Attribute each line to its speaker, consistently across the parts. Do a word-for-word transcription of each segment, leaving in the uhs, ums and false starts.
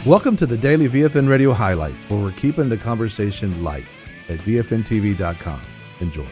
Speaker 1: Welcome to the Daily V F N Radio Highlights, where we're keeping the conversation light at V F N T V dot com. Enjoy.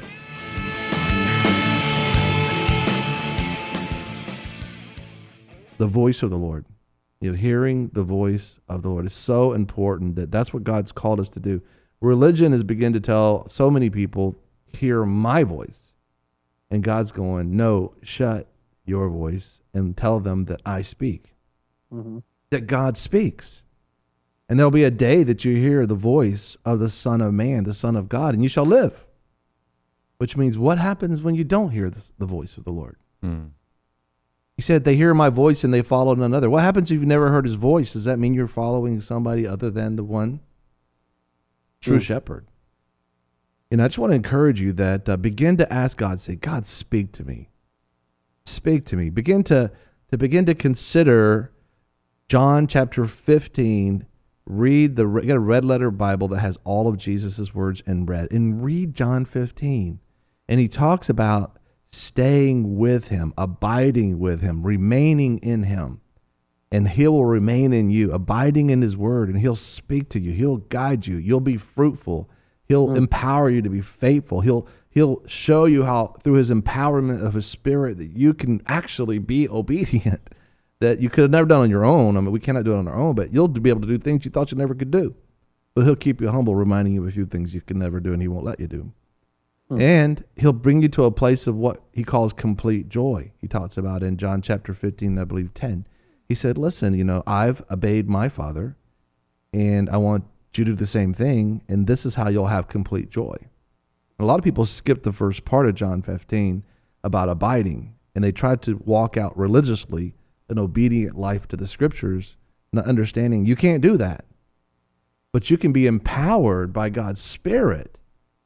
Speaker 1: The voice of the Lord. You know, hearing the voice of the Lord is so important that that's what God's called us to do. Religion has begun to tell so many people, hear my voice. And God's going, no, shut your voice and tell them that I speak. Mm-hmm. That God speaks. And there'll be a day that you hear the voice of the Son of Man, the Son of God, and you shall live. Which means, what happens when you don't hear the, the voice of the Lord? Mm. He said, they hear my voice and they follow none other. What happens if you've never heard his voice? Does that mean you're following somebody other than the one true mm. shepherd? And I just want to encourage you that uh, begin to ask God, say, God, speak to me. Speak to me. Begin to, to begin to consider John chapter fifteen. Read the, get a red letter Bible that has all of Jesus' words in red, and read John fifteen. And he talks about staying with him, abiding with him, remaining in him. And he will remain in you, abiding in his word, and he'll speak to you. He'll guide you. You'll be fruitful. He'll mm. empower you to be faithful. He'll, he'll show you how, through his empowerment of his spirit, that you can actually be obedient. That you could have never done on your own. I mean, we cannot do it on our own, but you'll be able to do things you thought you never could do. But he'll keep you humble, reminding you of a few things you can never do, and he won't let you do. Hmm. And he'll bring you to a place of what he calls complete joy. He talks about in John chapter fifteen, I believe ten. He said, listen, you know, I've obeyed my Father, and I want you to do the same thing, and this is how you'll have complete joy. A lot of people skip the first part of John fifteen about abiding, and they try to walk out religiously an obedient life to the scriptures, not understanding you can't do that. But you can be empowered by God's Spirit.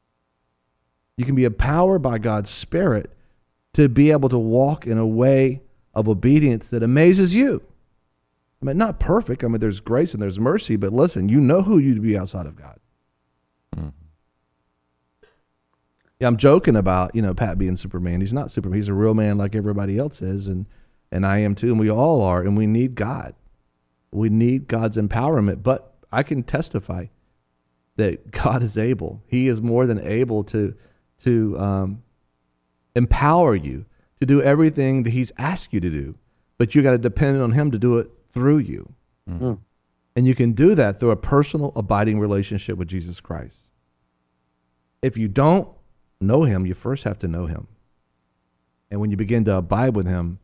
Speaker 1: You can be empowered by God's Spirit to be able to walk in a way of obedience that amazes you. I mean, not perfect. I mean, there's grace and there's mercy, but listen, you know who you'd be outside of God. Mm. Yeah, I'm joking about, you know, Pat being Superman. He's not Superman. He's a real man like everybody else is, and And I am too, and we all are, and we need God. We need God's empowerment, but I can testify that God is able. He is more than able to, to um, empower you to do everything that he's asked you to do, but you got to depend on him to do it through you. Mm-hmm. And you can do that through a personal, abiding relationship with Jesus Christ. If you don't know him, you first have to know him. And when you begin to abide with him,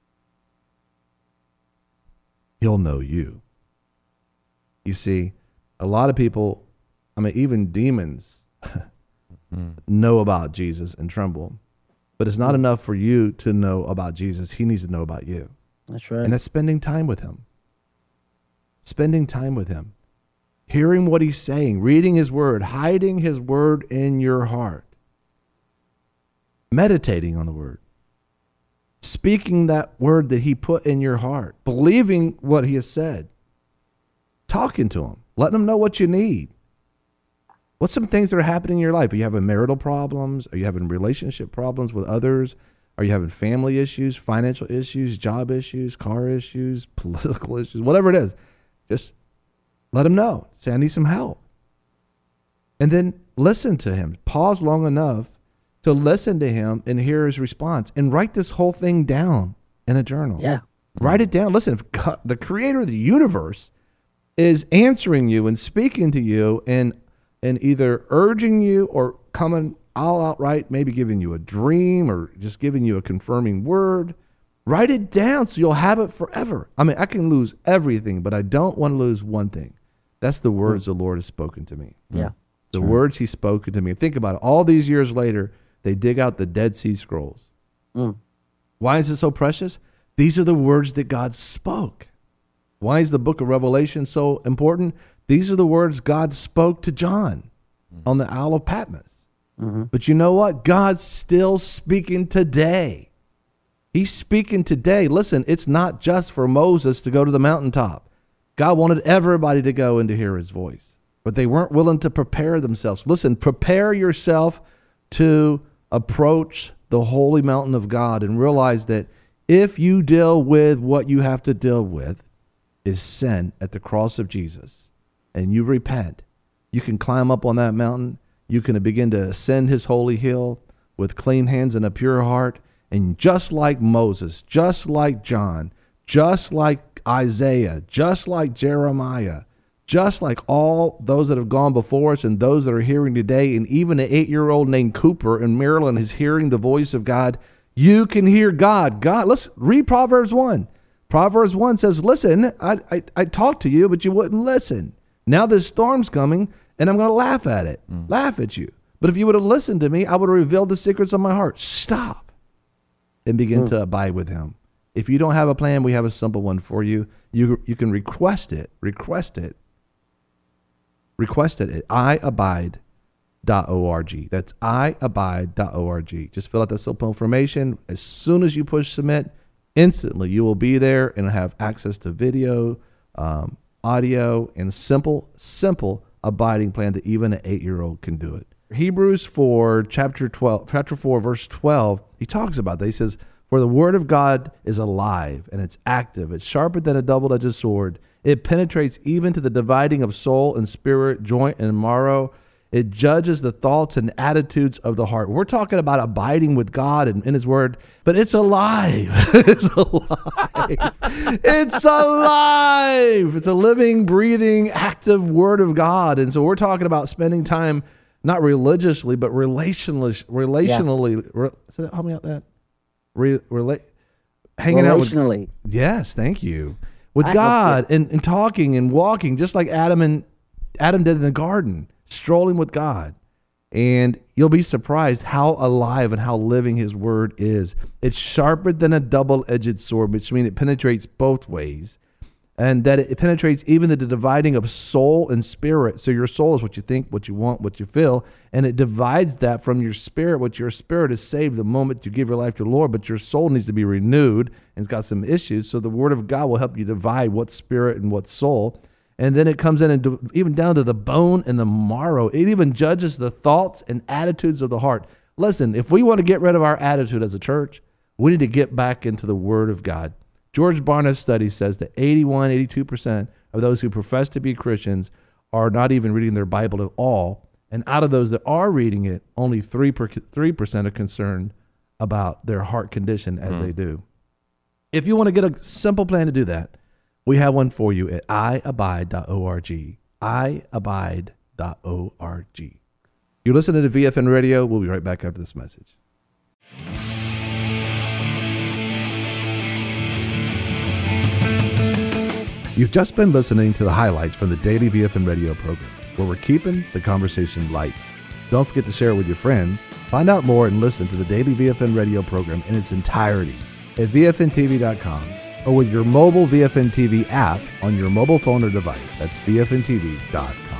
Speaker 1: he'll know you. You see, a lot of people, I mean, even demons mm-hmm. know about Jesus and tremble. But it's not enough for you to know about Jesus. He needs to know about you.
Speaker 2: That's right.
Speaker 1: And that's spending time with him. Spending time with him. Hearing what he's saying, reading his word, hiding his word in your heart. Meditating on the word. Speaking that word that he put in your heart, believing what he has said, talking to him, letting him know what you need. What's some things that are happening in your life? Are you having marital problems? Are you having relationship problems with others? Are you having family issues, financial issues, job issues, car issues, political issues, whatever it is? Just let him know. Say, I need some help. And then listen to him. Pause long enough to listen to him and hear his response, and write this whole thing down in a journal.
Speaker 2: Yeah.
Speaker 1: Write it down. Listen, if God, the creator of the universe, is answering you and speaking to you and and either urging you or coming all outright, maybe giving you a dream or just giving you a confirming word, write it down so you'll have it forever. I mean, I can lose everything, but I don't want to lose one thing. That's the words mm. the Lord has spoken to me.
Speaker 2: Yeah.
Speaker 1: The right. words he's spoken to me. Think about it. All these years later, they dig out the Dead Sea Scrolls. Mm. Why is it so precious? These are the words that God spoke. Why is the book of Revelation so important? These are the words God spoke to John mm. on the Isle of Patmos. Mm-hmm. But you know what? God's still speaking today. He's speaking today. Listen, it's not just for Moses to go to the mountaintop. God wanted everybody to go and to hear his voice, but they weren't willing to prepare themselves. Listen, prepare yourself to approach the holy mountain of God and realize that if you deal with what you have to deal with, is sin at the cross of Jesus, and you repent, you can climb up on that mountain. You can begin to ascend his holy hill with clean hands and a pure heart. And just like Moses, just like John, just like Isaiah, just like Jeremiah, just like all those that have gone before us and those that are hearing today, and even an eight-year-old named Cooper in Maryland is hearing the voice of God, you can hear God. God, let's read Proverbs one. Proverbs one says, listen, I, I, I talked to you, but you wouldn't listen. Now this storm's coming, and I'm going to laugh at it, mm. laugh at you. But if you would have listened to me, I would have revealed the secrets of my heart. Stop and begin mm. to abide with him. If you don't have a plan, we have a simple one for you. You, you can request it, request it, request it at i abide dot org. That's i abide dot org. Just fill out that simple information. As soon as you push submit, instantly you will be there and have access to video, um, audio, and simple, simple abiding plan that even an eight-year-old can do it. Hebrews four, chapter twelve, chapter four, verse twelve, he talks about that. He says, for the word of God is alive and it's active. It's sharper than a double-edged sword. It penetrates even to the dividing of soul and spirit, joint and marrow. It judges the thoughts and attitudes of the heart. We're talking about abiding with God and in his word, but it's alive. It's alive. It's alive. It's a living, breathing, active word of God. And so we're talking about spending time, not religiously, but relationally, relationally. Yeah. Re, so that, help me out that. Re, relate, hanging out with. Yes, thank you. With I God and, and talking and walking, just like Adam and Adam did in the garden. Strolling with God, and you'll be surprised how alive and how living his word is. It's sharper than a double-edged sword, which means it penetrates both ways, and that it penetrates even the dividing of soul and spirit. So your soul is what you think, what you want, what you feel, and it divides that from your spirit. What your spirit is saved the moment you give your life to the Lord, but your soul needs to be renewed and it's got some issues. So the word of God will help you divide what's spirit and what's soul. And then it comes in and do, even down to the bone and the marrow. It even judges the thoughts and attitudes of the heart. Listen, if we want to get rid of our attitude as a church, we need to get back into the Word of God. George Barna's study says that eighty-one, eighty-two percent of those who profess to be Christians are not even reading their Bible at all. And out of those that are reading it, only three percent are concerned about their heart condition as mm. they do. If you want to get a simple plan to do that, we have one for you at i abide dot org. i abide dot org. You listen to the V F N Radio. We'll be right back after this message. You've just been listening to the highlights from the daily V F N Radio program, where we're keeping the conversation light. Don't forget to share it with your friends. Find out more and listen to the daily V F N Radio program in its entirety at v f n t v dot com. or with your mobile V F N T V app on your mobile phone or device. That's v f n t v dot com.